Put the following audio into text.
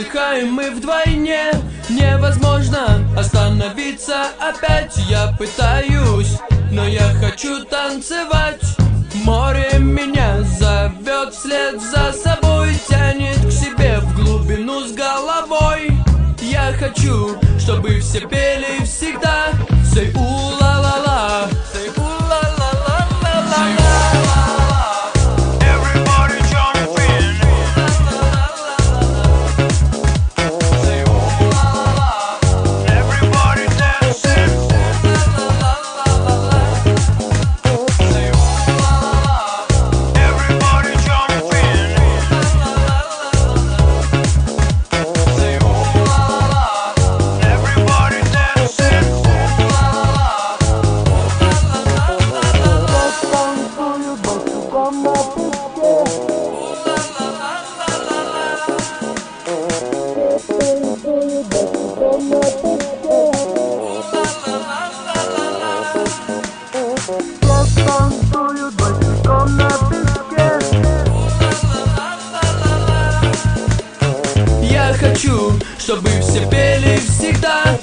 отдыхаем мы вдвойне. Невозможно остановиться опять. Я пытаюсь, но я хочу танцевать. Море меня зовет вслед за собой, тянет к себе в глубину с головой. Я хочу, чтобы все пели всегда. Say у-ла-ла-ла, say у-ла-ла-ла-ла-ла. Everybody jump in. Say у-ла-ла-ла, Everybody dancing. say у-ла-ла-ла. Everybody jump in. Say у-ла-ла-ла. Everybody dancing. Я хочу, чтобы все пели всегда.